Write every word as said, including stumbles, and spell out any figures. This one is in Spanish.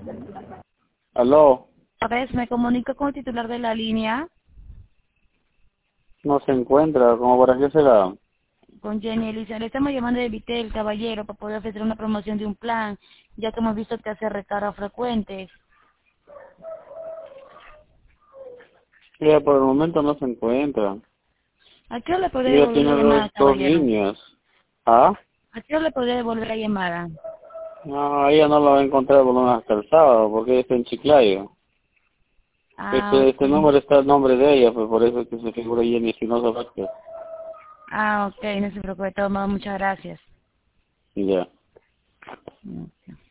Aló, A ver, me comunico con el titular de la línea, no se encuentra, ¿cómo para qué será? con Jenny Elisa. Le estamos llamando de Vitel, caballero, para poder ofrecer una promoción de un plan, ya que hemos visto que hace recargas frecuentes. Ella por el momento no se encuentra. ¿A qué hora le podría Ella devolver la tiene llamada, dos, dos caballero? líneas. ¿Ah? ¿A qué hora le podría devolver la llamada? No, ella no la va a encontrar por lo menos hasta el sábado, porque ella está en Chiclayo. Ah, Este, este ok. número está el nombre de ella, pues por eso es que se figura Jenny Espinosa Vázquez. Ah, ok, no se preocupe, de todos modos, muchas gracias. Ya. Ok.